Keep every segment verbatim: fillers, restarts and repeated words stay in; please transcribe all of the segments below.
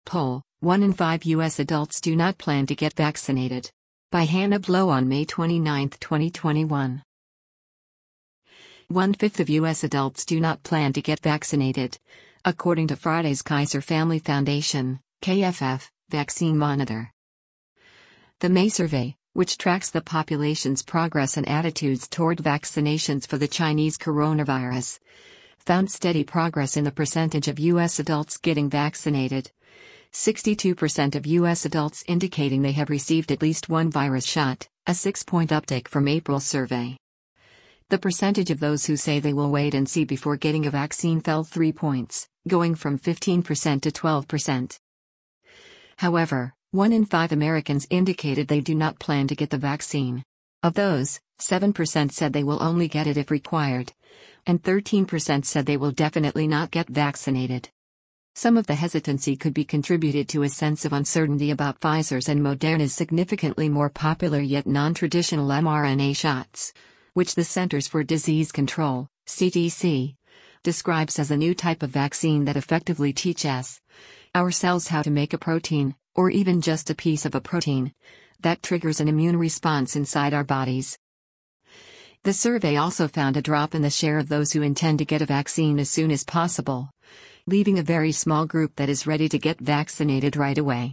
poll, one in five U S adults do not plan to get vaccinated. By Hannah Blow on May twenty-ninth, twenty twenty-one. One-fifth of U S adults do not plan to get vaccinated, according to Friday's Kaiser Family Foundation, K F F, Vaccine Monitor. The May survey, which tracks the population's progress and attitudes toward vaccinations for the Chinese coronavirus, found steady progress in the percentage of U S adults getting vaccinated. sixty-two percent of U S adults indicating they have received at least one virus shot, a six-point uptick from April's survey. The percentage of those who say they will wait and see before getting a vaccine fell three points, going from fifteen percent to twelve percent. However, one in five Americans indicated they do not plan to get the vaccine. Of those, seven percent said they will only get it if required, and thirteen percent said they will definitely not get vaccinated. Some of the hesitancy could be contributed to a sense of uncertainty about Pfizer's and Moderna's significantly more popular yet non-traditional mRNA shots, which the Centers for Disease Control, C D C, describes as a new type of vaccine that effectively teaches our cells how to make a protein, or even just a piece of a protein, that triggers an immune response inside our bodies. The survey also found a drop in the share of those who intend to get a vaccine as soon as possible, leaving a very small group that is ready to get vaccinated right away.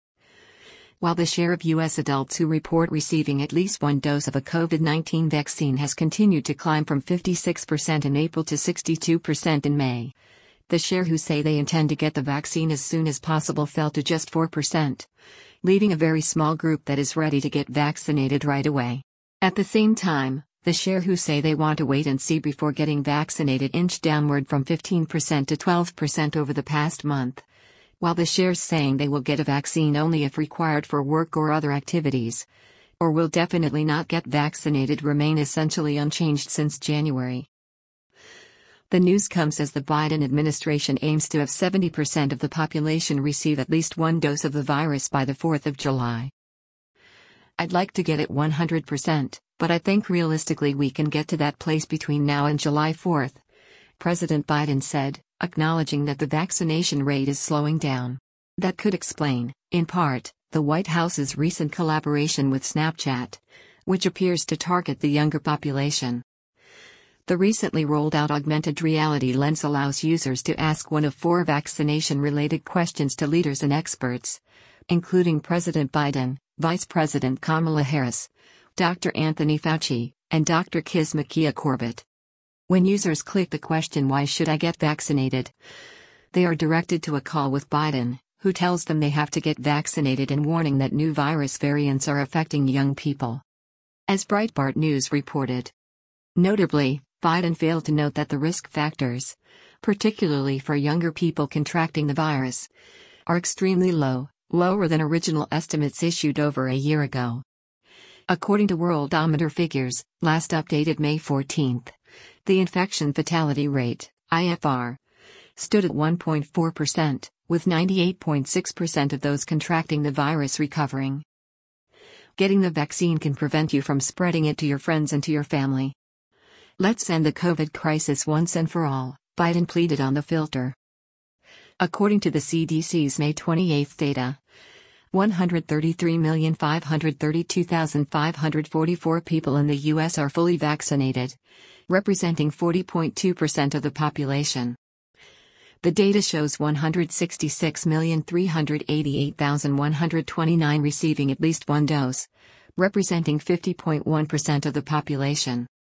While the share of U S adults who report receiving at least one dose of a COVID nineteen vaccine has continued to climb from fifty-six percent in April to sixty-two percent in May, the share who say they intend to get the vaccine as soon as possible fell to just four percent, leaving a very small group that is ready to get vaccinated right away. At the same time, the share who say they want to wait and see before getting vaccinated inched downward from fifteen percent to twelve percent over the past month, while the shares saying they will get a vaccine only if required for work or other activities, or will definitely not get vaccinated, remain essentially unchanged since January. The news comes as the Biden administration aims to have seventy percent of the population receive at least one dose of the virus by the fourth of July. I'd like to get it one hundred percent, but I think realistically we can get to that place between now and July fourth, President Biden said, acknowledging that the vaccination rate is slowing down. That could explain, in part, the White House's recent collaboration with Snapchat, which appears to target the younger population. The recently rolled out augmented reality lens allows users to ask one of four vaccination-related questions to leaders and experts, including President Biden, Vice President Kamala Harris, Doctor Anthony Fauci, and Doctor Kizzmekia Corbett. When users click the question "Why should I get vaccinated?", they are directed to a call with Biden, who tells them they have to get vaccinated and warning that new virus variants are affecting young people. As Breitbart News reported. Notably, Biden failed to note that the risk factors, particularly for younger people contracting the virus, are extremely low, lower than original estimates issued over a year ago. According to Worldometer figures, last updated May fourteenth, the infection fatality rate, I F R, stood at one point four percent, with ninety-eight point six percent of those contracting the virus recovering. Getting the vaccine can prevent you from spreading it to your friends and to your family. Let's end the COVID crisis once and for all, Biden pleaded on the filter. According to the C D C's May twenty-eighth data, one hundred thirty-three million five hundred thirty-two thousand five hundred forty-four people in the U S are fully vaccinated, representing forty point two percent of the population. The data shows one hundred sixty-six million three hundred eighty-eight thousand one hundred twenty-nine receiving at least one dose, representing fifty point one percent of the population.